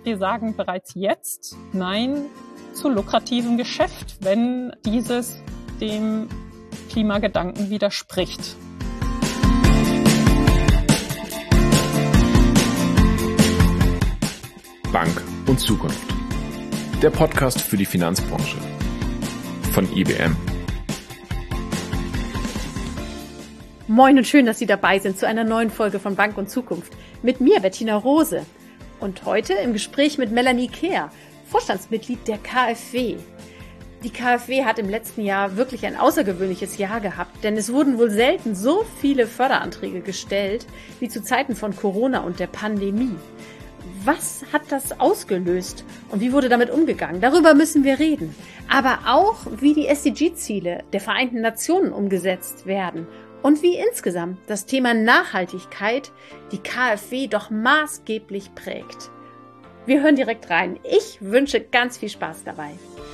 wir sagen bereits jetzt Nein zu lukrativem Geschäft, wenn dieses dem Klimagedanken widerspricht. Bank und Zukunft. Der Podcast für die Finanzbranche von IBM. Moin und schön, dass Sie dabei sind zu einer neuen Folge von Bank und Zukunft. Mit mir, Bettina Rose. Und heute im Gespräch mit Melanie Kehr, Vorstandsmitglied der KfW. Die KfW hat im letzten Jahr wirklich ein außergewöhnliches Jahr gehabt, denn es wurden wohl selten so viele Förderanträge gestellt wie zu Zeiten von Corona und der Pandemie. Was hat das ausgelöst und wie wurde damit umgegangen? Darüber müssen wir reden. Aber auch, wie die SDG-Ziele der Vereinten Nationen umgesetzt werden und wie insgesamt das Thema Nachhaltigkeit die KfW doch maßgeblich prägt. Wir hören direkt rein. Ich wünsche ganz viel Spaß dabei.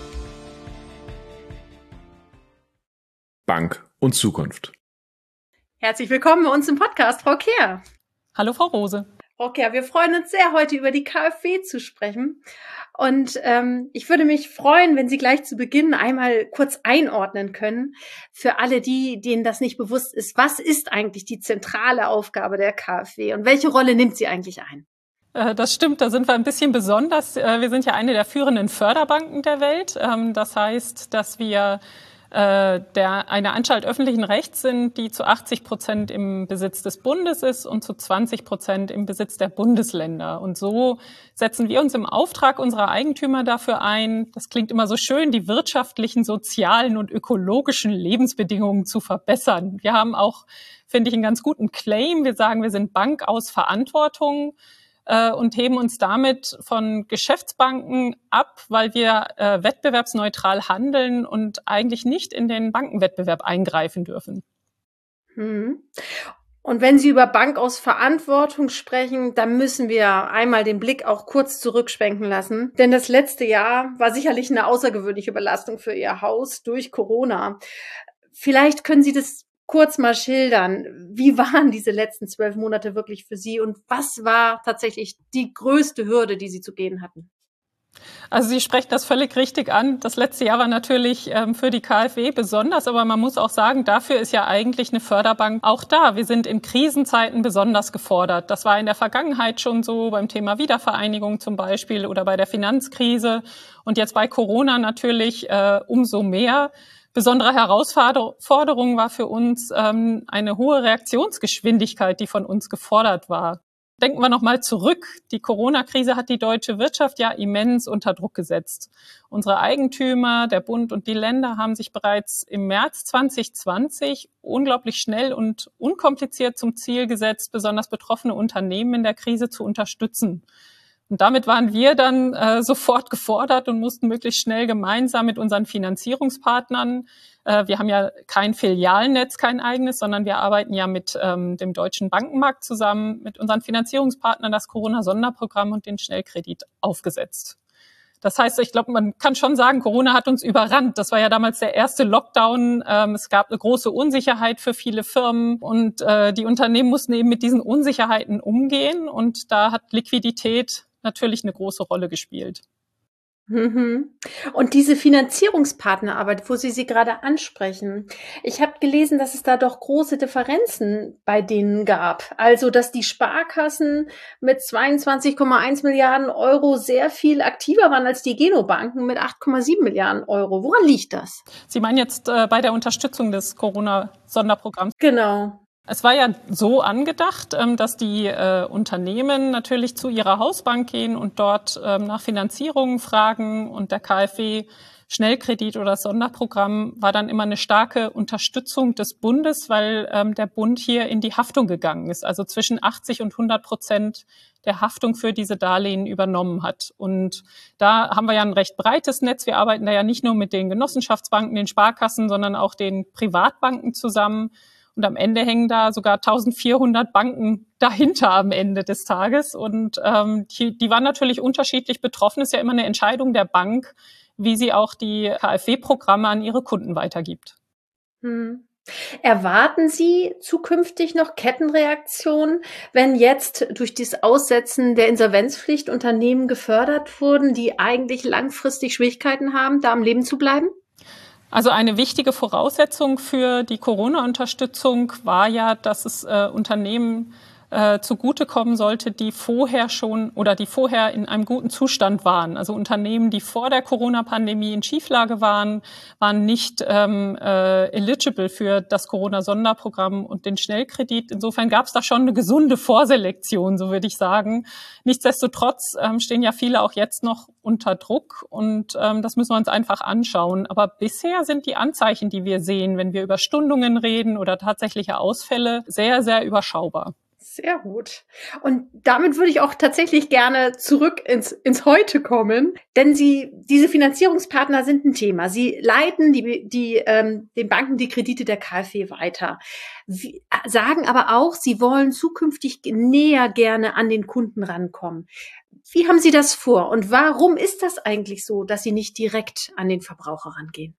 Bank und Zukunft. Herzlich willkommen bei uns im Podcast, Frau Kehr. Hallo, Frau Rose. Frau Kehr, wir freuen uns sehr, heute über die KfW zu sprechen. Und ich würde mich freuen, wenn Sie gleich zu Beginn einmal kurz einordnen können, für alle die, denen das nicht bewusst ist. Was ist eigentlich die zentrale Aufgabe der KfW und welche Rolle nimmt sie eigentlich ein? Das stimmt, da sind wir ein bisschen besonders. Wir sind ja eine der führenden Förderbanken der Welt. Das heißt, dass wir eine Anstalt öffentlichen Rechts sind, die zu 80% im Besitz des Bundes ist und zu 20% im Besitz der Bundesländer. Und so setzen wir uns im Auftrag unserer Eigentümer dafür ein, das klingt immer so schön, die wirtschaftlichen, sozialen und ökologischen Lebensbedingungen zu verbessern. Wir haben auch, finde ich, einen ganz guten Claim. Wir sagen, wir sind Bank aus Verantwortung und heben uns damit von Geschäftsbanken ab, weil wir wettbewerbsneutral handeln und eigentlich nicht in den Bankenwettbewerb eingreifen dürfen. Und wenn Sie über Bank aus Verantwortung sprechen, dann müssen wir einmal den Blick auch kurz zurückschwenken lassen. Denn das letzte Jahr war sicherlich eine außergewöhnliche Belastung für Ihr Haus durch Corona. Vielleicht können Sie das kurz mal schildern, wie waren diese letzten 12 Monate wirklich für Sie und was war tatsächlich die größte Hürde, die Sie zu gehen hatten? Also Sie sprechen das völlig richtig an. Das letzte Jahr war natürlich für die KfW besonders, aber man muss auch sagen, dafür ist ja eigentlich eine Förderbank auch da. Wir sind in Krisenzeiten besonders gefordert. Das war in der Vergangenheit schon so, beim Thema Wiedervereinigung zum Beispiel oder bei der Finanzkrise und jetzt bei Corona natürlich umso mehr. Besondere Herausforderung war für uns eine hohe Reaktionsgeschwindigkeit, die von uns gefordert war. Denken wir nochmal zurück. Die Corona-Krise hat die deutsche Wirtschaft ja immens unter Druck gesetzt. Unsere Eigentümer, der Bund und die Länder haben sich bereits im März 2020 unglaublich schnell und unkompliziert zum Ziel gesetzt, besonders betroffene Unternehmen in der Krise zu unterstützen. Und damit waren wir dann sofort gefordert und mussten möglichst schnell gemeinsam mit unseren Finanzierungspartnern, wir haben ja kein Filialnetz, kein eigenes, sondern wir arbeiten ja mit dem deutschen Bankenmarkt zusammen, mit unseren Finanzierungspartnern das Corona-Sonderprogramm und den Schnellkredit aufgesetzt. Das heißt, ich glaube, man kann schon sagen, Corona hat uns überrannt. Das war ja damals der erste Lockdown. Es gab eine große Unsicherheit für viele Firmen und die Unternehmen mussten eben mit diesen Unsicherheiten umgehen und da hat Liquidität natürlich eine große Rolle gespielt. Und diese Finanzierungspartnerarbeit, wo Sie gerade ansprechen, ich habe gelesen, dass es da doch große Differenzen bei denen gab. Also, dass die Sparkassen mit 22,1 Milliarden Euro sehr viel aktiver waren als die Genobanken mit 8,7 Milliarden Euro. Woran liegt das? Sie meinen jetzt bei der Unterstützung des Corona-Sonderprogramms? Genau. Es war ja so angedacht, dass die Unternehmen natürlich zu ihrer Hausbank gehen und dort nach Finanzierungen fragen und der KfW Schnellkredit oder das Sonderprogramm war dann immer eine starke Unterstützung des Bundes, weil der Bund hier in die Haftung gegangen ist, also zwischen 80 und 100% der Haftung für diese Darlehen übernommen hat. Und da haben wir ja ein recht breites Netz. Wir arbeiten da ja nicht nur mit den Genossenschaftsbanken, den Sparkassen, sondern auch den Privatbanken zusammen. Und am Ende hängen da sogar 1400 Banken dahinter am Ende des Tages. Und die waren natürlich unterschiedlich betroffen. Es ist ja immer eine Entscheidung der Bank, wie sie auch die KfW-Programme an ihre Kunden weitergibt. Erwarten Sie zukünftig noch Kettenreaktionen, wenn jetzt durch das Aussetzen der Insolvenzpflicht Unternehmen gefördert wurden, die eigentlich langfristig Schwierigkeiten haben, da am Leben zu bleiben? Also eine wichtige Voraussetzung für die Corona-Unterstützung war ja, dass es Unternehmen zugutekommen sollte, die vorher in einem guten Zustand waren. Also Unternehmen, die vor der Corona-Pandemie in Schieflage waren nicht eligible für das Corona-Sonderprogramm und den Schnellkredit. Insofern gab es da schon eine gesunde Vorselektion, so würde ich sagen. Nichtsdestotrotz stehen ja viele auch jetzt noch unter Druck und das müssen wir uns einfach anschauen. Aber bisher sind die Anzeichen, die wir sehen, wenn wir über Stundungen reden oder tatsächliche Ausfälle, sehr, sehr überschaubar. Sehr gut. Und damit würde ich auch tatsächlich gerne zurück ins Heute kommen, denn diese Finanzierungspartner sind ein Thema. Sie leiten den Banken die Kredite der KfW weiter, sagen aber auch, sie wollen zukünftig näher gerne an den Kunden rankommen. Wie haben Sie das vor und warum ist das eigentlich so, dass Sie nicht direkt an den Verbraucher rangehen?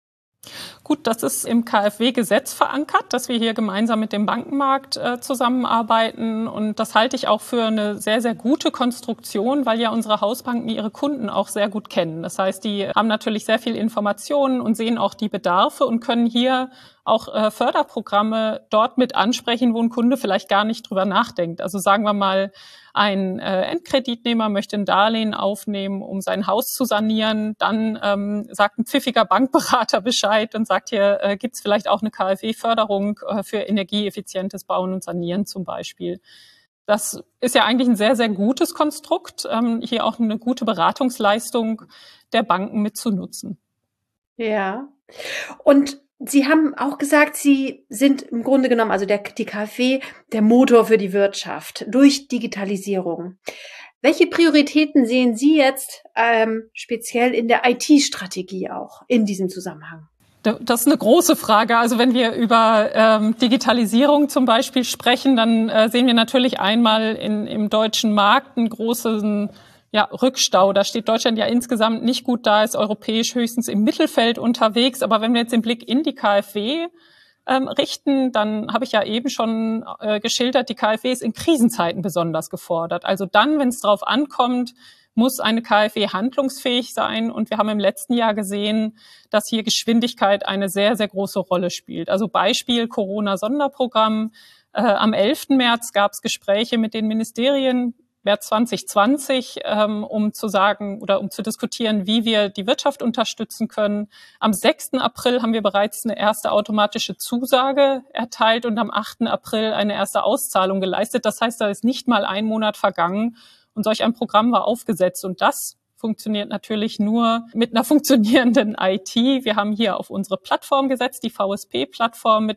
Gut, das ist im KfW-Gesetz verankert, dass wir hier gemeinsam mit dem Bankenmarkt zusammenarbeiten. Und das halte ich auch für eine sehr, sehr gute Konstruktion, weil ja unsere Hausbanken ihre Kunden auch sehr gut kennen. Das heißt, die haben natürlich sehr viel Informationen und sehen auch die Bedarfe und können hier auch Förderprogramme dort mit ansprechen, wo ein Kunde vielleicht gar nicht drüber nachdenkt. Also sagen wir mal, ein Endkreditnehmer möchte ein Darlehen aufnehmen, um sein Haus zu sanieren. Dann sagt ein pfiffiger Bankberater Bescheid und sagt, hier gibt es vielleicht auch eine KfW-Förderung für energieeffizientes Bauen und Sanieren zum Beispiel. Das ist ja eigentlich ein sehr, sehr gutes Konstrukt, hier auch eine gute Beratungsleistung der Banken mitzunutzen. Ja. Und Sie haben auch gesagt, Sie sind im Grunde genommen, also die KfW, der Motor für die Wirtschaft durch Digitalisierung. Welche Prioritäten sehen Sie jetzt speziell in der IT-Strategie auch in diesem Zusammenhang? Das ist eine große Frage. Also wenn wir über Digitalisierung zum Beispiel sprechen, dann sehen wir natürlich einmal im deutschen Markt einen großen Rückstau. Da steht Deutschland ja insgesamt nicht gut da, ist europäisch höchstens im Mittelfeld unterwegs. Aber wenn wir jetzt den Blick in die KfW richten, dann habe ich ja eben schon geschildert, die KfW ist in Krisenzeiten besonders gefordert. Also dann, wenn es drauf ankommt, muss eine KfW handlungsfähig sein. Und wir haben im letzten Jahr gesehen, dass hier Geschwindigkeit eine sehr, sehr große Rolle spielt. Also Beispiel Corona-Sonderprogramm. Am 11. März gab es Gespräche mit den Ministerien, März 2020, um zu sagen oder um zu diskutieren, wie wir die Wirtschaft unterstützen können. Am 6. April haben wir bereits eine erste automatische Zusage erteilt und am 8. April eine erste Auszahlung geleistet. Das heißt, da ist nicht mal ein Monat vergangen und solch ein Programm war aufgesetzt. Und das funktioniert natürlich nur mit einer funktionierenden IT. Wir haben hier auf unsere Plattform gesetzt, die VSP-Plattform,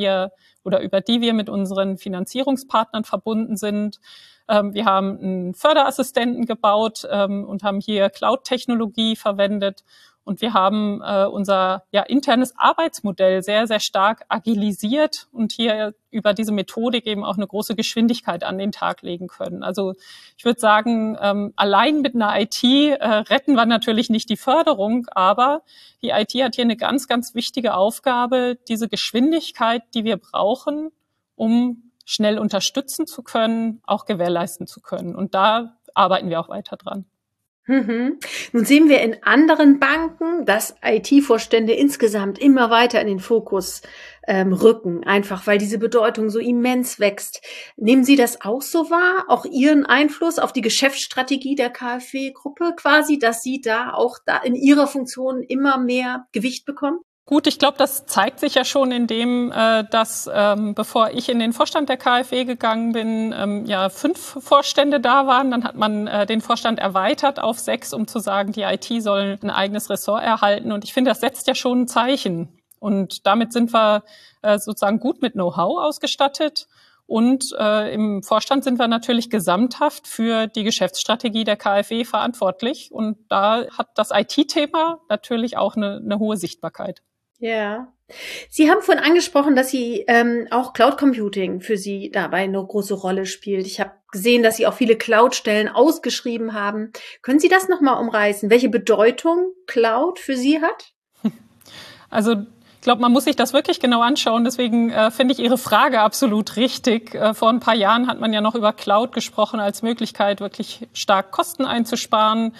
über die wir mit unseren Finanzierungspartnern verbunden sind. Wir haben einen Förderassistenten gebaut und haben hier Cloud-Technologie verwendet. Und wir haben unser internes Arbeitsmodell sehr, sehr stark agilisiert und hier über diese Methodik eben auch eine große Geschwindigkeit an den Tag legen können. Also ich würde sagen, allein mit einer IT retten wir natürlich nicht die Förderung, aber die IT hat hier eine ganz, ganz wichtige Aufgabe, diese Geschwindigkeit, die wir brauchen, um schnell unterstützen zu können, auch gewährleisten zu können. Und da arbeiten wir auch weiter dran. Mhm. Nun sehen wir in anderen Banken, dass IT-Vorstände insgesamt immer weiter in den Fokus rücken, einfach weil diese Bedeutung so immens wächst. Nehmen Sie das auch so wahr, auch Ihren Einfluss auf die Geschäftsstrategie der KfW-Gruppe quasi, dass Sie da in Ihrer Funktion immer mehr Gewicht bekommen? Gut, ich glaube, das zeigt sich ja schon in dem, dass bevor ich in den Vorstand der KfW gegangen bin, 5 Vorstände da waren. Dann hat man den Vorstand erweitert auf 6, um zu sagen, die IT soll ein eigenes Ressort erhalten. Und ich finde, das setzt ja schon ein Zeichen. Und damit sind wir sozusagen gut mit Know-how ausgestattet. Und im Vorstand sind wir natürlich gesamthaft für die Geschäftsstrategie der KfW verantwortlich. Und da hat das IT-Thema natürlich auch eine hohe Sichtbarkeit. Ja. Sie haben vorhin angesprochen, dass Sie auch Cloud Computing für Sie dabei eine große Rolle spielt. Ich habe gesehen, dass Sie auch viele Cloud-Stellen ausgeschrieben haben. Können Sie das nochmal umreißen, welche Bedeutung Cloud für Sie hat? Also glaube, man muss sich das wirklich genau anschauen. Deswegen finde ich Ihre Frage absolut richtig. Vor ein paar Jahren hat man ja noch über Cloud gesprochen als Möglichkeit, wirklich stark Kosten einzusparen.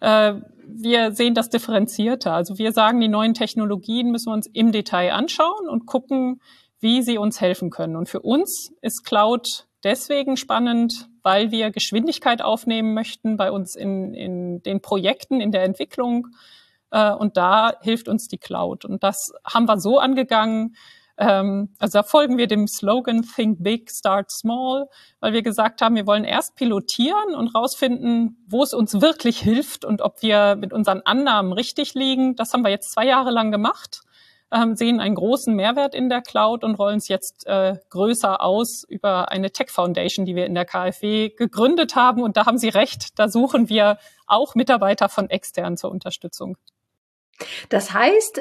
Wir sehen das differenzierter. Also wir sagen, die neuen Technologien müssen wir uns im Detail anschauen und gucken, wie sie uns helfen können. Und für uns ist Cloud deswegen spannend, weil wir Geschwindigkeit aufnehmen möchten bei uns in den Projekten, in der Entwicklung. Und da hilft uns die Cloud. Und das haben wir so angegangen. Also da folgen wir dem Slogan Think Big, Start Small, weil wir gesagt haben, wir wollen erst pilotieren und rausfinden, wo es uns wirklich hilft und ob wir mit unseren Annahmen richtig liegen. Das haben wir jetzt 2 Jahre lang gemacht, sehen einen großen Mehrwert in der Cloud und rollen es jetzt größer aus über eine Tech Foundation, die wir in der KfW gegründet haben. Und da haben Sie recht, da suchen wir auch Mitarbeiter von extern zur Unterstützung. Das heißt,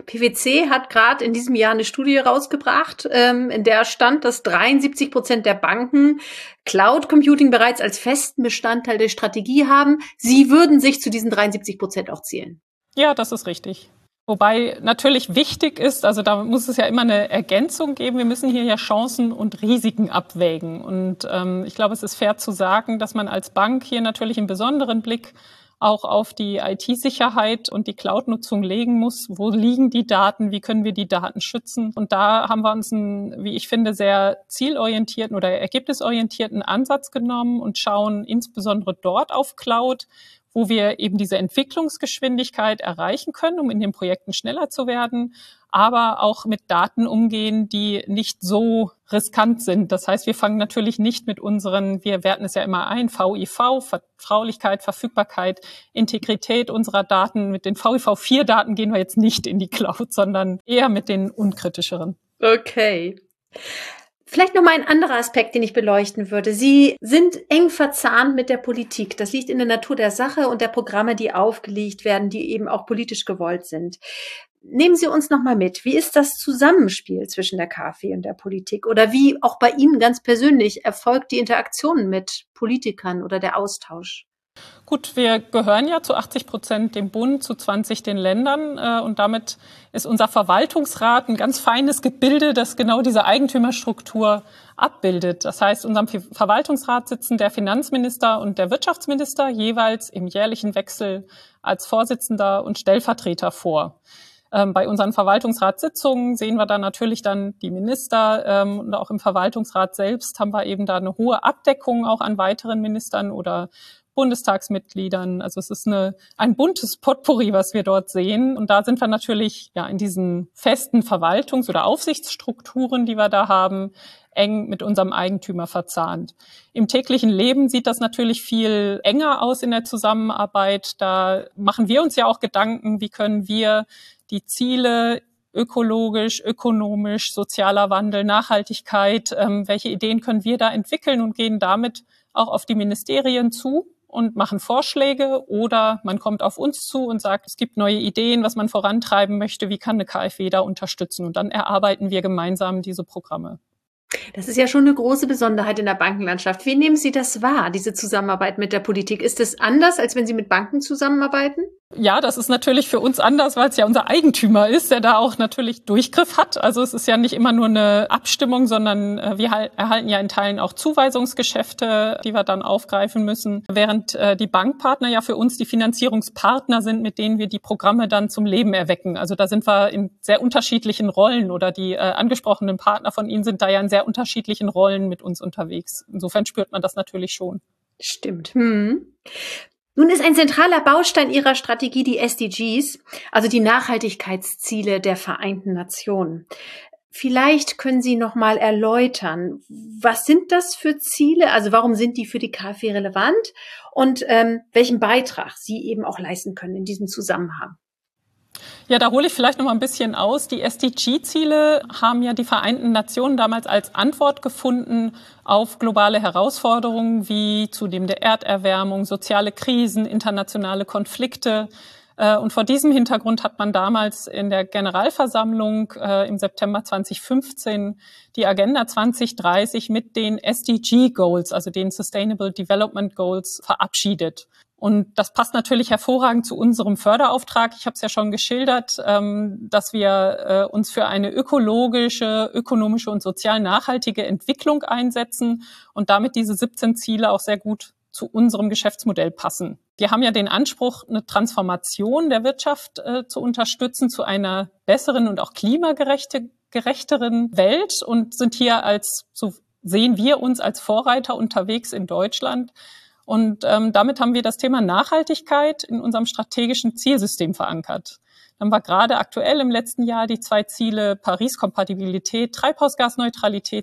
PwC hat gerade in diesem Jahr eine Studie rausgebracht, in der stand, dass 73% der Banken Cloud Computing bereits als festen Bestandteil der Strategie haben. Sie würden sich zu diesen 73% auch zählen. Ja, das ist richtig. Wobei natürlich wichtig ist, also da muss es ja immer eine Ergänzung geben. Wir müssen hier ja Chancen und Risiken abwägen. Und ich glaube, es ist fair zu sagen, dass man als Bank hier natürlich einen besonderen Blick auch auf die IT-Sicherheit und die Cloud-Nutzung legen muss. Wo liegen die Daten? Wie können wir die Daten schützen? Und da haben wir uns einen, wie ich finde, sehr zielorientierten oder ergebnisorientierten Ansatz genommen und schauen insbesondere dort auf Cloud, wo wir eben diese Entwicklungsgeschwindigkeit erreichen können, um in den Projekten schneller zu werden, aber auch mit Daten umgehen, die nicht so riskant sind. Das heißt, wir fangen natürlich nicht mit unseren, wir werten es ja immer ein, VIV, Vertraulichkeit, Verfügbarkeit, Integrität unserer Daten. Mit den VIV4-Daten gehen wir jetzt nicht in die Cloud, sondern eher mit den unkritischeren. Okay. Vielleicht noch mal ein anderer Aspekt, den ich beleuchten würde. Sie sind eng verzahnt mit der Politik. Das liegt in der Natur der Sache und der Programme, die aufgelegt werden, die eben auch politisch gewollt sind. Nehmen Sie uns noch mal mit. Wie ist das Zusammenspiel zwischen der KfW und der Politik? Oder wie auch bei Ihnen ganz persönlich erfolgt die Interaktion mit Politikern oder der Austausch? Gut, wir gehören ja zu 80% dem Bund, zu 20 den Ländern und damit ist unser Verwaltungsrat ein ganz feines Gebilde, das genau diese Eigentümerstruktur abbildet. Das heißt, in unserem Verwaltungsrat sitzen der Finanzminister und der Wirtschaftsminister jeweils im jährlichen Wechsel als Vorsitzender und Stellvertreter vor. Bei unseren Verwaltungsratssitzungen sehen wir dann natürlich dann die Minister und auch im Verwaltungsrat selbst haben wir eben da eine hohe Abdeckung auch an weiteren Ministern oder Bundestagsmitgliedern. Also es ist ein buntes Potpourri, was wir dort sehen. Und da sind wir natürlich ja in diesen festen Verwaltungs- oder Aufsichtsstrukturen, die wir da haben, eng mit unserem Eigentümer verzahnt. Im täglichen Leben sieht das natürlich viel enger aus in der Zusammenarbeit. Da machen wir uns ja auch Gedanken, wie können wir die Ziele ökologisch, ökonomisch, sozialer Wandel, Nachhaltigkeit, welche Ideen können wir da entwickeln und gehen damit auch auf die Ministerien zu und machen Vorschläge oder man kommt auf uns zu und sagt, es gibt neue Ideen, was man vorantreiben möchte, wie kann eine KfW da unterstützen und dann erarbeiten wir gemeinsam diese Programme. Das ist ja schon eine große Besonderheit in der Bankenlandschaft. Wie nehmen Sie das wahr, diese Zusammenarbeit mit der Politik? Ist es anders, als wenn Sie mit Banken zusammenarbeiten? Ja, das ist natürlich für uns anders, weil es ja unser Eigentümer ist, der da auch natürlich Durchgriff hat. Also es ist ja nicht immer nur eine Abstimmung, sondern wir erhalten ja in Teilen auch Zuweisungsgeschäfte, die wir dann aufgreifen müssen, während die Bankpartner ja für uns die Finanzierungspartner sind, mit denen wir die Programme dann zum Leben erwecken. Also da sind wir in sehr unterschiedlichen Rollen oder die angesprochenen Partner von Ihnen sind da ja in sehr unterschiedlichen Rollen mit uns unterwegs. Insofern spürt man das natürlich schon. Stimmt. Nun ist ein zentraler Baustein Ihrer Strategie die SDGs, also die Nachhaltigkeitsziele der Vereinten Nationen. Vielleicht können Sie noch mal erläutern, was sind das für Ziele? Also warum sind die für die KfW relevant und welchen Beitrag Sie eben auch leisten können in diesem Zusammenhang? Ja, da hole ich vielleicht noch mal ein bisschen aus. Die SDG-Ziele haben ja die Vereinten Nationen damals als Antwort gefunden auf globale Herausforderungen wie zunehmende Erderwärmung, soziale Krisen, internationale Konflikte. Und vor diesem Hintergrund hat man damals in der Generalversammlung im September 2015 die Agenda 2030 mit den SDG-Goals, also den Sustainable Development Goals, verabschiedet. Und das passt natürlich hervorragend zu unserem Förderauftrag. Ich habe es ja schon geschildert, dass wir uns für eine ökologische, ökonomische und sozial nachhaltige Entwicklung einsetzen und damit diese 17 Ziele auch sehr gut zu unserem Geschäftsmodell passen. Wir haben ja den Anspruch, eine Transformation der Wirtschaft zu unterstützen zu einer besseren und auch klimagerechteren Welt und sind hier so sehen wir uns als Vorreiter unterwegs in Deutschland. Und damit haben wir das Thema Nachhaltigkeit in unserem strategischen Zielsystem verankert. Dann war gerade aktuell im letzten Jahr die 2 Ziele Paris-Kompatibilität, Treibhausgasneutralität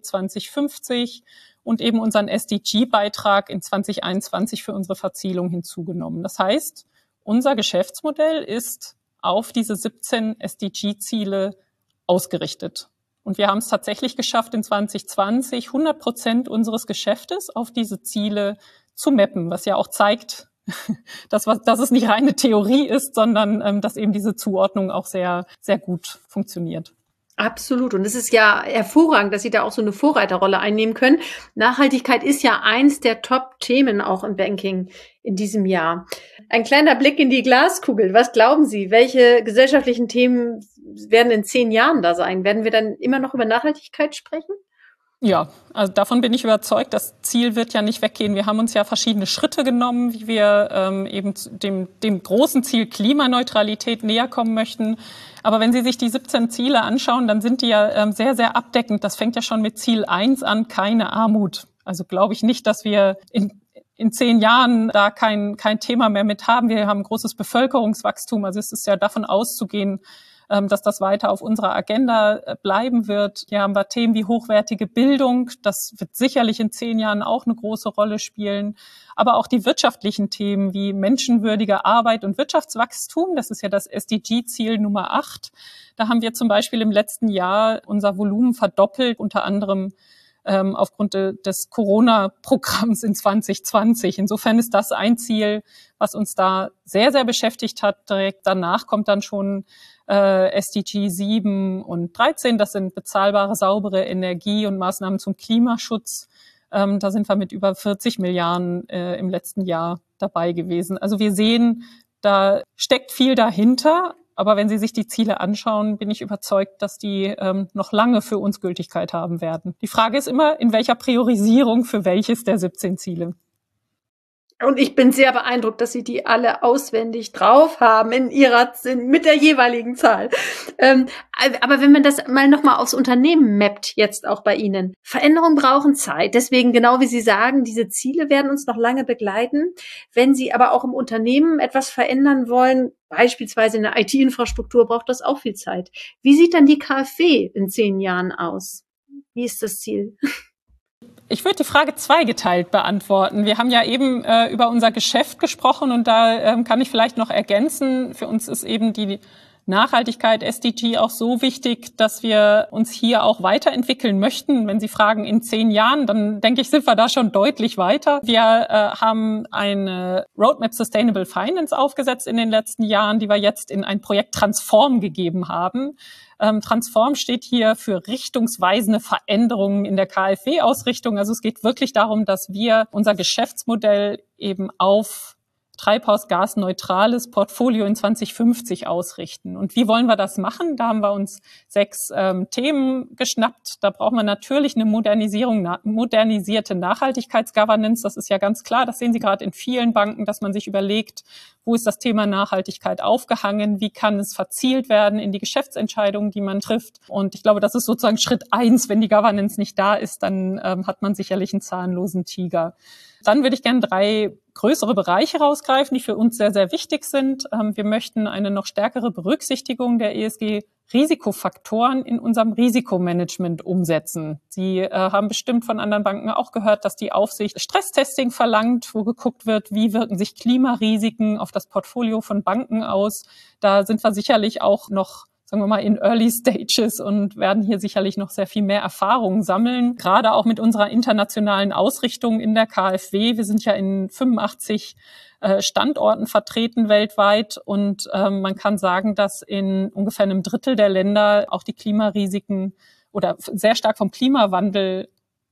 2050 und eben unseren SDG-Beitrag in 2021 für unsere Verzielung hinzugenommen. Das heißt, unser Geschäftsmodell ist auf diese 17 SDG-Ziele ausgerichtet. Und wir haben es tatsächlich geschafft, in 2020 100% unseres Geschäftes auf diese Ziele zu mappen, was ja auch zeigt, dass es nicht reine Theorie ist, sondern dass eben diese Zuordnung auch sehr, sehr gut funktioniert. Absolut. Und es ist ja hervorragend, dass Sie da auch so eine Vorreiterrolle einnehmen können. Nachhaltigkeit ist ja eins der Top-Themen auch im Banking in diesem Jahr. Ein kleiner Blick in die Glaskugel. Was glauben Sie? Welche gesellschaftlichen Themen werden in 10 Jahren da sein? Werden wir dann immer noch über Nachhaltigkeit sprechen? Ja, also davon bin ich überzeugt. Das Ziel wird ja nicht weggehen. Wir haben uns ja verschiedene Schritte genommen, wie wir eben dem großen Ziel Klimaneutralität näher kommen möchten. Aber wenn Sie sich die 17 Ziele anschauen, dann sind die ja sehr, sehr abdeckend. Das fängt ja schon mit Ziel 1 an, keine Armut. Also glaube ich nicht, dass wir in 10 Jahren da kein Thema mehr mit haben. Wir haben großes Bevölkerungswachstum. Also es ist ja davon auszugehen, dass das weiter auf unserer Agenda bleiben wird. Hier haben wir Themen wie hochwertige Bildung. Das wird sicherlich in 10 Jahren auch eine große Rolle spielen. Aber auch die wirtschaftlichen Themen wie menschenwürdige Arbeit und Wirtschaftswachstum. Das ist ja das SDG-Ziel Nummer 8. Da haben wir zum Beispiel im letzten Jahr unser Volumen verdoppelt, unter anderem aufgrund des Corona-Programms in 2020. Insofern ist das ein Ziel, was uns da sehr, sehr beschäftigt hat. Direkt danach kommt dann schon SDG 7 und 13. Das sind bezahlbare, saubere Energie und Maßnahmen zum Klimaschutz. Da sind wir mit über 40 Milliarden im letzten Jahr dabei gewesen. Also wir sehen, da steckt viel dahinter. Aber wenn Sie sich die Ziele anschauen, bin ich überzeugt, dass die noch lange für uns Gültigkeit haben werden. Die Frage ist immer, in welcher Priorisierung für welches der 17 Ziele. Und ich bin sehr beeindruckt, dass Sie die alle auswendig drauf haben mit der jeweiligen Zahl. Aber wenn man das mal nochmal aufs Unternehmen mappt, jetzt auch bei Ihnen. Veränderungen brauchen Zeit. Deswegen, genau wie Sie sagen, diese Ziele werden uns noch lange begleiten. Wenn Sie aber auch im Unternehmen etwas verändern wollen, beispielsweise in der IT-Infrastruktur, braucht das auch viel Zeit. Wie sieht dann die KfW in 10 Jahren aus? Wie ist das Ziel? Ich würde die Frage zweigeteilt beantworten. Wir haben ja eben über unser Geschäft gesprochen und da kann ich vielleicht noch ergänzen. Für uns ist eben die Nachhaltigkeit, SDG, auch so wichtig, dass wir uns hier auch weiterentwickeln möchten. Wenn Sie fragen, in 10 Jahren, dann denke ich, sind wir da schon deutlich weiter. Wir haben eine Roadmap Sustainable Finance aufgesetzt in den letzten Jahren, die wir jetzt in ein Projekt Transform gegeben haben. Transform steht hier für richtungsweisende Veränderungen in der KfW-Ausrichtung. Also es geht wirklich darum, dass wir unser Geschäftsmodell eben auf treibhausgasneutrales Portfolio in 2050 ausrichten. Und wie wollen wir das machen? Da haben wir uns 6 Themen geschnappt. Da brauchen wir natürlich eine modernisierte Nachhaltigkeitsgovernance. Das ist ja ganz klar. Das sehen Sie gerade in vielen Banken, dass man sich überlegt, wo ist das Thema Nachhaltigkeit aufgehangen? Wie kann es verzielt werden in die Geschäftsentscheidungen, die man trifft? Und ich glaube, das ist sozusagen Schritt 1. Wenn die Governance nicht da ist, dann hat man sicherlich einen zahnlosen Tiger. Dann würde ich gerne 3 größere Bereiche rausgreifen, die für uns sehr, sehr wichtig sind. Wir möchten eine noch stärkere Berücksichtigung der ESG-Risikofaktoren in unserem Risikomanagement umsetzen. Sie haben bestimmt von anderen Banken auch gehört, dass die Aufsicht Stresstesting verlangt, wo geguckt wird, wie wirken sich Klimarisiken auf das Portfolio von Banken aus. Da sind wir sicherlich auch noch, sagen wir mal, in Early Stages und werden hier sicherlich noch sehr viel mehr Erfahrungen sammeln. Gerade auch mit unserer internationalen Ausrichtung in der KfW. Wir sind ja in 85 Standorten vertreten weltweit und man kann sagen, dass in ungefähr einem Drittel der Länder auch die Klimarisiken oder sehr stark vom Klimawandel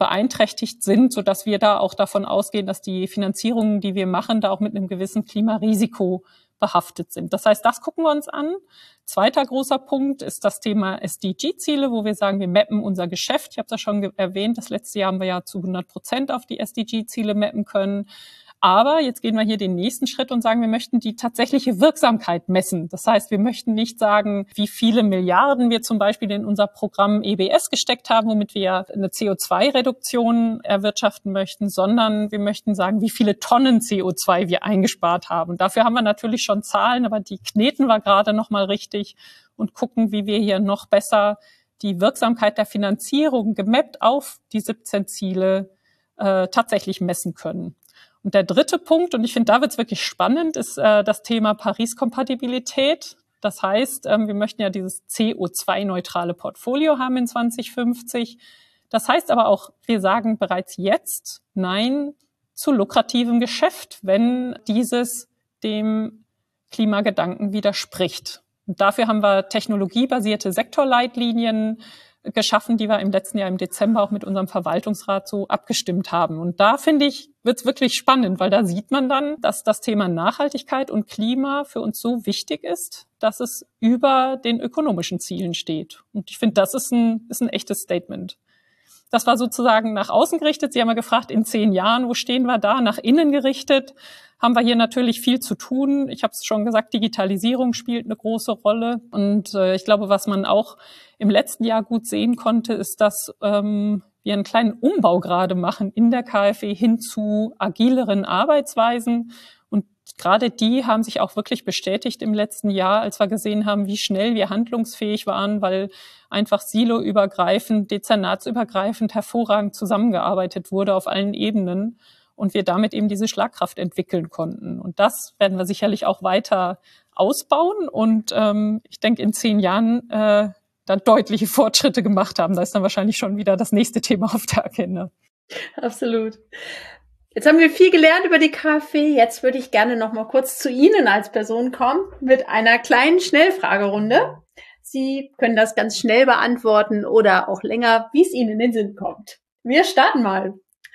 beeinträchtigt sind, sodass wir da auch davon ausgehen, dass die Finanzierungen, die wir machen, da auch mit einem gewissen Klimarisiko behaftet sind. Das heißt, das gucken wir uns an. Zweiter großer Punkt ist das Thema SDG-Ziele, wo wir sagen, wir mappen unser Geschäft. Ich habe es ja schon erwähnt, das letzte Jahr haben wir ja zu 100% auf die SDG-Ziele mappen können. Aber jetzt gehen wir hier den nächsten Schritt und sagen, wir möchten die tatsächliche Wirksamkeit messen. Das heißt, wir möchten nicht sagen, wie viele Milliarden wir zum Beispiel in unser Programm EBS gesteckt haben, womit wir eine CO2-Reduktion erwirtschaften möchten, sondern wir möchten sagen, wie viele Tonnen CO2 wir eingespart haben. Dafür haben wir natürlich schon Zahlen, aber die kneten wir gerade noch mal richtig und gucken, wie wir hier noch besser die Wirksamkeit der Finanzierung gemappt auf die 17 Ziele tatsächlich messen können. Und der dritte Punkt, und ich finde, da wird es wirklich spannend, ist das Thema Paris-Kompatibilität. Das heißt, wir möchten ja dieses CO2-neutrale Portfolio haben in 2050. Das heißt aber auch, wir sagen bereits jetzt Nein zu lukrativem Geschäft, wenn dieses dem Klimagedanken widerspricht. Und dafür haben wir technologiebasierte Sektorleitlinien geschaffen, die wir im letzten Jahr im Dezember auch mit unserem Verwaltungsrat so abgestimmt haben. Und da, finde ich, wird es wirklich spannend, weil da sieht man dann, dass das Thema Nachhaltigkeit und Klima für uns so wichtig ist, dass es über den ökonomischen Zielen steht. Und ich finde, das ist ein echtes Statement. Das war sozusagen nach außen gerichtet. Sie haben ja gefragt, in 10 Jahren, wo stehen wir da? Nach innen gerichtet haben wir hier natürlich viel zu tun. Ich habe es schon gesagt, Digitalisierung spielt eine große Rolle. Und ich glaube, was man auch im letzten Jahr gut sehen konnte, ist, dass wir einen kleinen Umbau gerade machen in der KfW hin zu agileren Arbeitsweisen. Und gerade die haben sich auch wirklich bestätigt im letzten Jahr, als wir gesehen haben, wie schnell wir handlungsfähig waren, weil einfach siloübergreifend, dezernatsübergreifend hervorragend zusammengearbeitet wurde auf allen Ebenen und wir damit eben diese Schlagkraft entwickeln konnten. Und das werden wir sicherlich auch weiter ausbauen und ich denke, in 10 Jahren dann deutliche Fortschritte gemacht haben. Da ist dann wahrscheinlich schon wieder das nächste Thema auf der Agenda. Absolut. Jetzt haben wir viel gelernt über die KfW. Jetzt würde ich gerne noch mal kurz zu Ihnen als Person kommen mit einer kleinen Schnellfragerunde. Sie können das ganz schnell beantworten oder auch länger, wie es Ihnen in den Sinn kommt. Wir starten mal.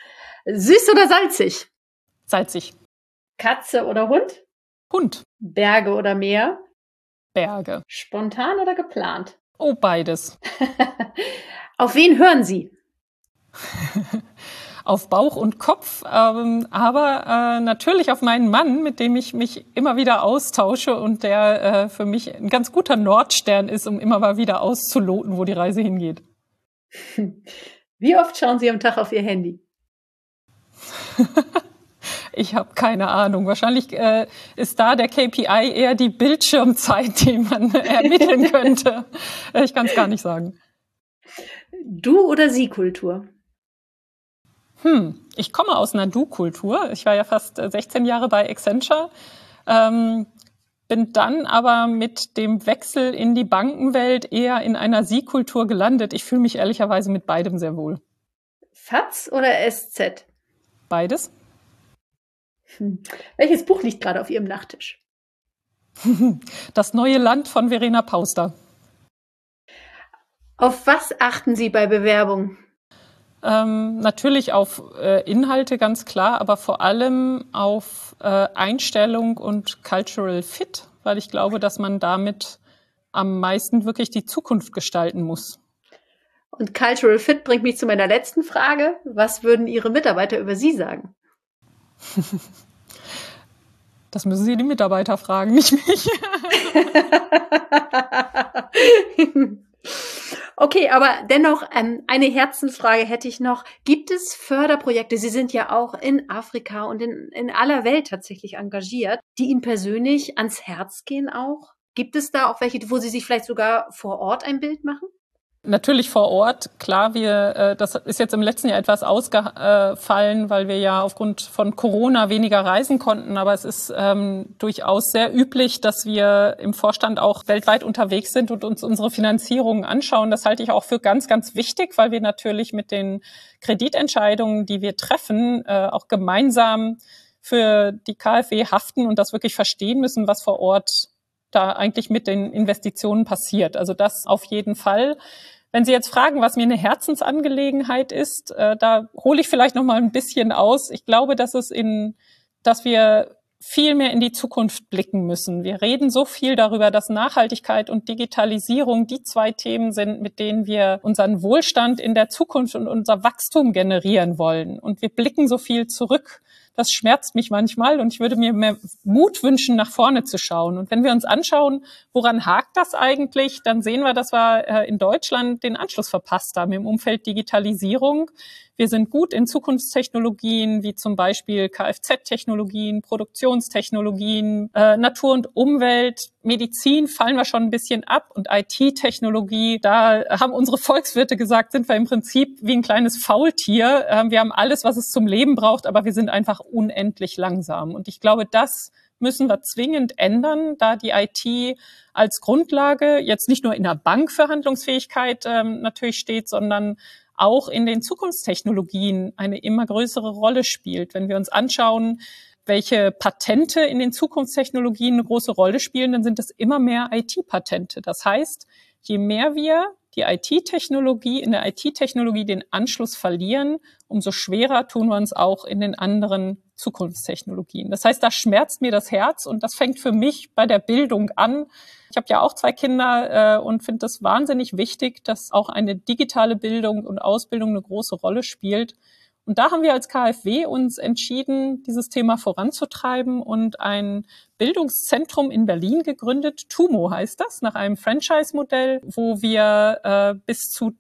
Süß oder salzig? Salzig. Katze oder Hund? Hund. Berge oder Meer? Berge. Spontan oder geplant? Oh, beides. Auf wen hören Sie? Auf Bauch und Kopf, aber natürlich auf meinen Mann, mit dem ich mich immer wieder austausche und der für mich ein ganz guter Nordstern ist, um immer mal wieder auszuloten, wo die Reise hingeht. Wie oft schauen Sie am Tag auf Ihr Handy? Ich habe keine Ahnung. Wahrscheinlich ist da der KPI eher die Bildschirmzeit, die man ermitteln könnte. Ich kann es gar nicht sagen. Du- oder Sie-Kultur? Ich komme aus einer Du-Kultur. Ich war ja fast 16 Jahre bei Accenture, bin dann aber mit dem Wechsel in die Bankenwelt eher in einer Sie-Kultur gelandet. Ich fühle mich ehrlicherweise mit beidem sehr wohl. FAZ oder SZ? Beides. Welches Buch liegt gerade auf Ihrem Nachttisch? Das neue Land von Verena Pauster. Auf was achten Sie bei Bewerbungen? Natürlich auf Inhalte, ganz klar, aber vor allem auf Einstellung und Cultural Fit, weil ich glaube, dass man damit am meisten wirklich die Zukunft gestalten muss. Und Cultural Fit bringt mich zu meiner letzten Frage. Was würden Ihre Mitarbeiter über Sie sagen? Das müssen Sie die Mitarbeiter fragen, nicht mich. Okay, aber dennoch eine Herzensfrage hätte ich noch. Gibt es Förderprojekte, Sie sind ja auch in Afrika und in aller Welt tatsächlich engagiert, die Ihnen persönlich ans Herz gehen auch? Gibt es da auch welche, wo Sie sich vielleicht sogar vor Ort ein Bild machen? Natürlich vor Ort, klar, das ist jetzt im letzten Jahr etwas ausgefallen, weil wir ja aufgrund von Corona weniger reisen konnten. Aber es ist durchaus sehr üblich, dass wir im Vorstand auch weltweit unterwegs sind und uns unsere Finanzierungen anschauen. Das halte ich auch für ganz, ganz wichtig, weil wir natürlich mit den Kreditentscheidungen, die wir treffen, auch gemeinsam für die KfW haften und das wirklich verstehen müssen, was vor Ort da eigentlich mit den Investitionen passiert. Also das auf jeden Fall. Wenn Sie jetzt fragen, was mir eine Herzensangelegenheit ist, da hole ich vielleicht noch mal ein bisschen aus. Ich glaube, dass wir viel mehr in die Zukunft blicken müssen. Wir reden so viel darüber, dass Nachhaltigkeit und Digitalisierung die 2 Themen sind, mit denen wir unseren Wohlstand in der Zukunft und unser Wachstum generieren wollen. Und wir blicken so viel zurück. Das schmerzt mich manchmal und ich würde mir mehr Mut wünschen, nach vorne zu schauen. Und wenn wir uns anschauen, woran hakt das eigentlich, dann sehen wir, dass wir in Deutschland den Anschluss verpasst haben im Umfeld Digitalisierung. Wir sind gut in Zukunftstechnologien wie zum Beispiel Kfz-Technologien, Produktionstechnologien, Natur und Umwelt, Medizin fallen wir schon ein bisschen ab und IT-Technologie, da haben unsere Volkswirte gesagt, sind wir im Prinzip wie ein kleines Faultier. Wir haben alles, was es zum Leben braucht, aber wir sind einfach unendlich langsam. Und ich glaube, das müssen wir zwingend ändern, da die IT als Grundlage jetzt nicht nur in der Bank für Handlungsfähigkeit natürlich steht, sondern auch in den Zukunftstechnologien eine immer größere Rolle spielt. Wenn wir uns anschauen, welche Patente in den Zukunftstechnologien eine große Rolle spielen, dann sind es immer mehr IT-Patente. Das heißt, je mehr wir in der IT-Technologie den Anschluss verlieren, umso schwerer tun wir uns auch in den anderen Zukunftstechnologien. Das heißt, da schmerzt mir das Herz und das fängt für mich bei der Bildung an. Ich habe ja auch 2 Kinder und finde das wahnsinnig wichtig, dass auch eine digitale Bildung und Ausbildung eine große Rolle spielt. Und da haben wir als KfW uns entschieden, dieses Thema voranzutreiben und ein Bildungszentrum in Berlin gegründet. TUMO heißt das, nach einem Franchise-Modell, wo wir bis zu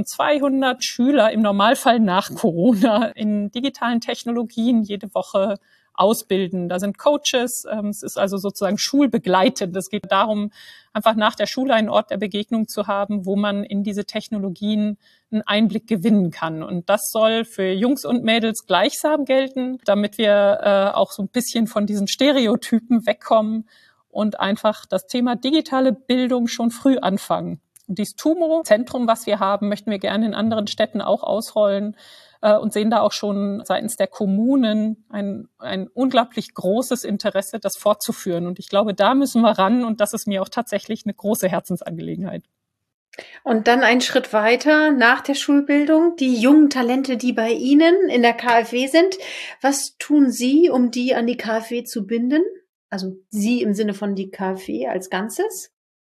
1200 Schüler im Normalfall nach Corona in digitalen Technologien jede Woche ausbilden. Da sind Coaches, es ist also sozusagen schulbegleitend. Es geht darum, einfach nach der Schule einen Ort der Begegnung zu haben, wo man in diese Technologien einen Einblick gewinnen kann. Und das soll für Jungs und Mädels gleichsam gelten, damit wir auch so ein bisschen von diesen Stereotypen wegkommen und einfach das Thema digitale Bildung schon früh anfangen. Und dieses TUMO-Zentrum, was wir haben, möchten wir gerne in anderen Städten auch ausrollen und sehen da auch schon seitens der Kommunen ein unglaublich großes Interesse, das fortzuführen. Und ich glaube, da müssen wir ran und das ist mir auch tatsächlich eine große Herzensangelegenheit. Und dann einen Schritt weiter nach der Schulbildung, die jungen Talente, die bei Ihnen in der KfW sind. Was tun Sie, um die an die KfW zu binden? Also Sie im Sinne von die KfW als Ganzes?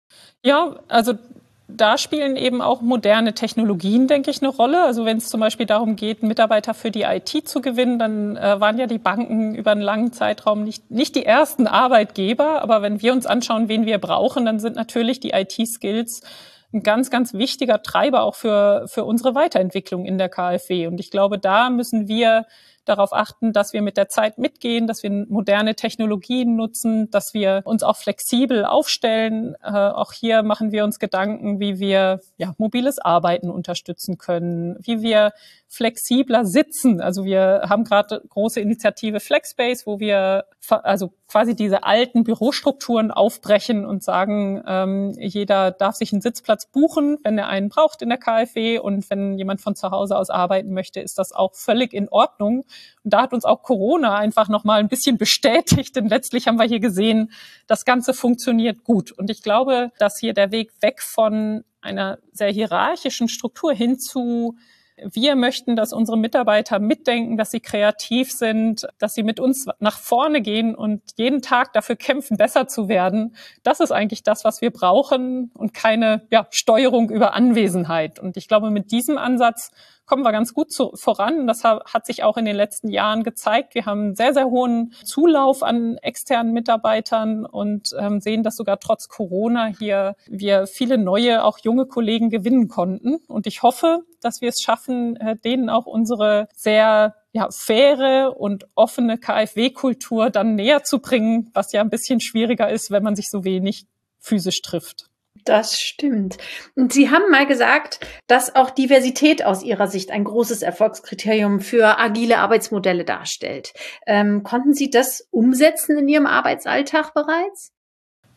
Ja, also da spielen eben auch moderne Technologien, denke ich, eine Rolle. Also wenn es zum Beispiel darum geht, Mitarbeiter für die IT zu gewinnen, dann waren ja die Banken über einen langen Zeitraum nicht die ersten Arbeitgeber. Aber wenn wir uns anschauen, wen wir brauchen, dann sind natürlich die IT-Skills ein ganz, ganz wichtiger Treiber auch für unsere Weiterentwicklung in der KfW. Und ich glaube, da müssen wir darauf achten, dass wir mit der Zeit mitgehen, dass wir moderne Technologien nutzen, dass wir uns auch flexibel aufstellen. Auch hier machen wir uns Gedanken, wie wir mobiles Arbeiten unterstützen können, wie wir flexibler sitzen. Also wir haben gerade große Initiative Flexspace, wo wir also quasi diese alten Bürostrukturen aufbrechen und sagen, jeder darf sich einen Sitzplatz buchen, wenn er einen braucht in der KfW. Und wenn jemand von zu Hause aus arbeiten möchte, ist das auch völlig in Ordnung. Und da hat uns auch Corona einfach noch mal ein bisschen bestätigt, denn letztlich haben wir hier gesehen, das Ganze funktioniert gut. Und ich glaube, dass hier der Weg weg von einer sehr hierarchischen Struktur hin zu wir möchten, dass unsere Mitarbeiter mitdenken, dass sie kreativ sind, dass sie mit uns nach vorne gehen und jeden Tag dafür kämpfen, besser zu werden. Das ist eigentlich das, was wir brauchen und keine Steuerung über Anwesenheit. Und ich glaube, mit diesem Ansatz kommen wir ganz gut voran. Das hat sich auch in den letzten Jahren gezeigt. Wir haben einen sehr, sehr hohen Zulauf an externen Mitarbeitern und sehen, dass sogar trotz Corona hier wir viele neue, auch junge Kollegen gewinnen konnten. Und ich hoffe, dass wir es schaffen, denen auch unsere sehr faire und offene KfW-Kultur dann näher zu bringen, was ja ein bisschen schwieriger ist, wenn man sich so wenig physisch trifft. Das stimmt. Und Sie haben mal gesagt, dass auch Diversität aus Ihrer Sicht ein großes Erfolgskriterium für agile Arbeitsmodelle darstellt. Konnten Sie das umsetzen in Ihrem Arbeitsalltag bereits?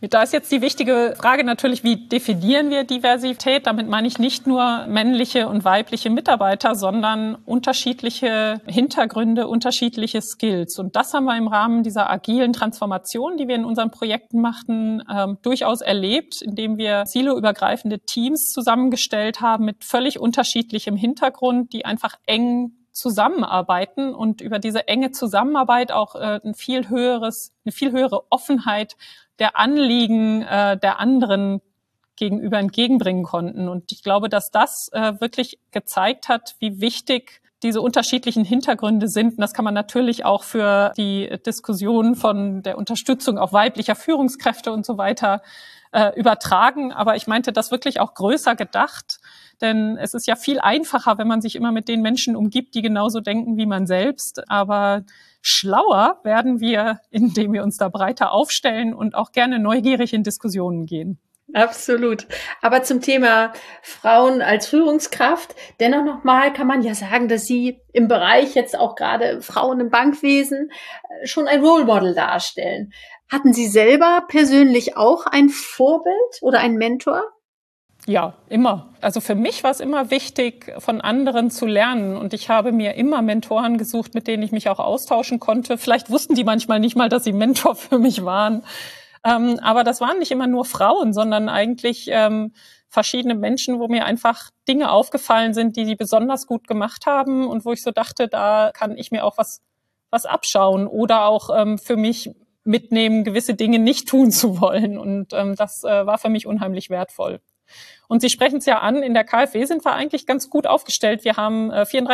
Da ist jetzt die wichtige Frage natürlich, wie definieren wir Diversität? Damit meine ich nicht nur männliche und weibliche Mitarbeiter, sondern unterschiedliche Hintergründe, unterschiedliche Skills. Und das haben wir im Rahmen dieser agilen Transformation, die wir in unseren Projekten machten, durchaus erlebt, indem wir siloübergreifende Teams zusammengestellt haben mit völlig unterschiedlichem Hintergrund, die einfach eng zusammenarbeiten und über diese enge Zusammenarbeit auch eine viel höhere Offenheit der Anliegen der anderen gegenüber entgegenbringen konnten. Und ich glaube, dass das wirklich gezeigt hat, wie wichtig diese unterschiedlichen Hintergründe sind. Und das kann man natürlich auch für die Diskussion von der Unterstützung auch weiblicher Führungskräfte und so weiter übertragen. Aber ich meinte das wirklich auch größer gedacht. Denn es ist ja viel einfacher, wenn man sich immer mit den Menschen umgibt, die genauso denken wie man selbst. Aber schlauer werden wir, indem wir uns da breiter aufstellen und auch gerne neugierig in Diskussionen gehen. Absolut. Aber zum Thema Frauen als Führungskraft, dennoch nochmal kann man ja sagen, dass Sie im Bereich jetzt auch gerade Frauen im Bankwesen schon ein Role Model darstellen. Hatten Sie selber persönlich auch ein Vorbild oder einen Mentor? Ja, immer. Also für mich war es immer wichtig, von anderen zu lernen. Und ich habe mir immer Mentoren gesucht, mit denen ich mich auch austauschen konnte. Vielleicht wussten die manchmal nicht mal, dass sie Mentor für mich waren. Aber das waren nicht immer nur Frauen, sondern eigentlich verschiedene Menschen, wo mir einfach Dinge aufgefallen sind, die besonders gut gemacht haben und wo ich so dachte, da kann ich mir auch was abschauen oder auch für mich mitnehmen, gewisse Dinge nicht tun zu wollen. Und das war für mich unheimlich wertvoll. Und Sie sprechen es ja an, in der KfW sind wir eigentlich ganz gut aufgestellt. Wir haben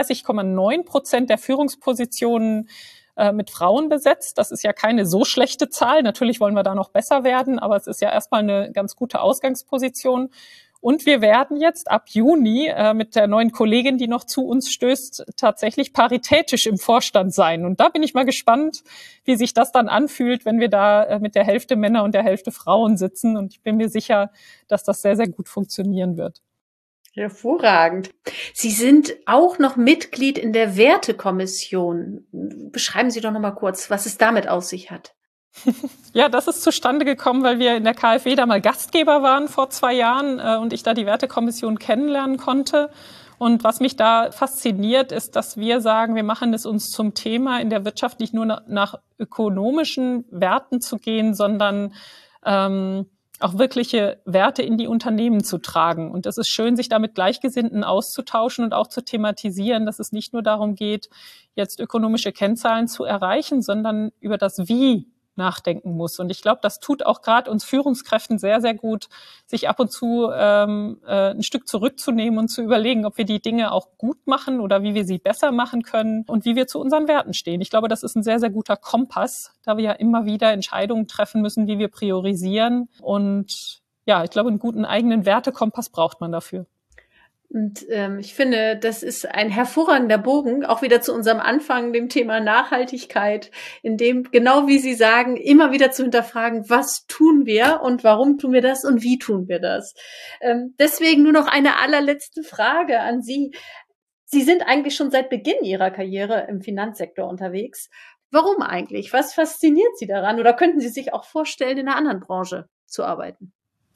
34,9% der Führungspositionen mit Frauen besetzt. Das ist ja keine so schlechte Zahl. Natürlich wollen wir da noch besser werden, aber es ist ja erstmal eine ganz gute Ausgangsposition. Und wir werden jetzt ab Juni mit der neuen Kollegin, die noch zu uns stößt, tatsächlich paritätisch im Vorstand sein. Und da bin ich mal gespannt, wie sich das dann anfühlt, wenn wir da mit der Hälfte Männer und der Hälfte Frauen sitzen. Und ich bin mir sicher, dass das sehr, sehr gut funktionieren wird. Hervorragend. Sie sind auch noch Mitglied in der Wertekommission. Beschreiben Sie doch noch mal kurz, was es damit auf sich hat. Ja, das ist zustande gekommen, weil wir in der KfW da mal Gastgeber waren vor 2 Jahren und ich da die Wertekommission kennenlernen konnte. Und was mich da fasziniert, ist, dass wir sagen, wir machen es uns zum Thema, in der Wirtschaft nicht nur nach ökonomischen Werten zu gehen, sondern auch wirkliche Werte in die Unternehmen zu tragen. Und es ist schön, sich da mit Gleichgesinnten auszutauschen und auch zu thematisieren, dass es nicht nur darum geht, jetzt ökonomische Kennzahlen zu erreichen, sondern über das Wie nachdenken muss. Und ich glaube, das tut auch gerade uns Führungskräften sehr, sehr gut, sich ab und zu ein Stück zurückzunehmen und zu überlegen, ob wir die Dinge auch gut machen oder wie wir sie besser machen können und wie wir zu unseren Werten stehen. Ich glaube, das ist ein sehr, sehr guter Kompass, da wir ja immer wieder Entscheidungen treffen müssen, wie wir priorisieren. Und ja, ich glaube, einen guten eigenen Wertekompass braucht man dafür. Und ich finde, das ist ein hervorragender Bogen, auch wieder zu unserem Anfang, dem Thema Nachhaltigkeit, in dem, genau wie Sie sagen, immer wieder zu hinterfragen, was tun wir und warum tun wir das und wie tun wir das. Deswegen nur noch eine allerletzte Frage an Sie. Sie sind eigentlich schon seit Beginn Ihrer Karriere im Finanzsektor unterwegs. Warum eigentlich? Was fasziniert Sie daran? Oder könnten Sie sich auch vorstellen, in einer anderen Branche zu arbeiten?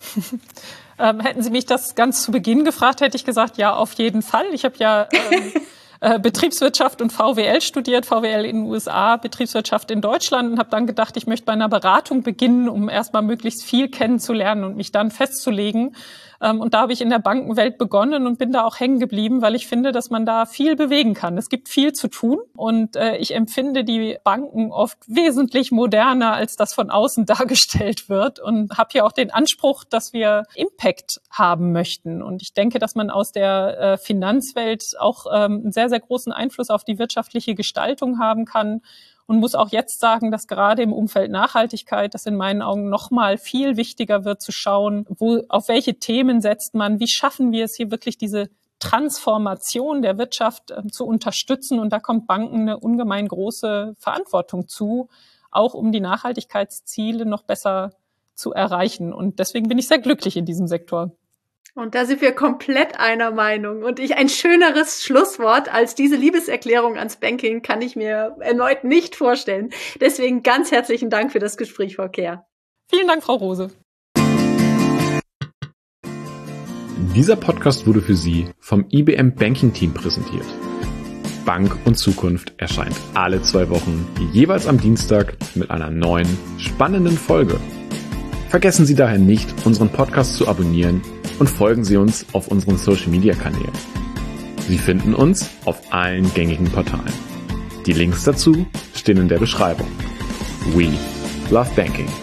Hätten Sie mich das ganz zu Beginn gefragt, hätte ich gesagt, ja, auf jeden Fall. Ich habe ja Betriebswirtschaft und VWL studiert, VWL in den USA, Betriebswirtschaft in Deutschland und habe dann gedacht, ich möchte bei einer Beratung beginnen, um erstmal möglichst viel kennenzulernen und mich dann festzulegen. Und da habe ich in der Bankenwelt begonnen und bin da auch hängen geblieben, weil ich finde, dass man da viel bewegen kann. Es gibt viel zu tun und ich empfinde die Banken oft wesentlich moderner, als das von außen dargestellt wird und habe hier auch den Anspruch, dass wir Impact haben möchten. Und ich denke, dass man aus der Finanzwelt auch einen sehr, sehr großen Einfluss auf die wirtschaftliche Gestaltung haben kann. Und muss auch jetzt sagen, dass gerade im Umfeld Nachhaltigkeit das in meinen Augen noch mal viel wichtiger wird zu schauen, auf welche Themen setzt man, wie schaffen wir es hier wirklich diese Transformation der Wirtschaft zu unterstützen. Und da kommt Banken eine ungemein große Verantwortung zu, auch um die Nachhaltigkeitsziele noch besser zu erreichen. Und deswegen bin ich sehr glücklich in diesem Sektor. Und da sind wir komplett einer Meinung. Und ein schöneres Schlusswort als diese Liebeserklärung ans Banking kann ich mir erneut nicht vorstellen. Deswegen ganz herzlichen Dank für das Gespräch, Frau Kehr. Vielen Dank, Frau Rose. Dieser Podcast wurde für Sie vom IBM Banking Team präsentiert. Bank und Zukunft erscheint alle 2 Wochen, jeweils am Dienstag mit einer neuen, spannenden Folge. Vergessen Sie daher nicht, unseren Podcast zu abonnieren und folgen Sie uns auf unseren Social-Media-Kanälen. Sie finden uns auf allen gängigen Portalen. Die Links dazu stehen in der Beschreibung. We love banking.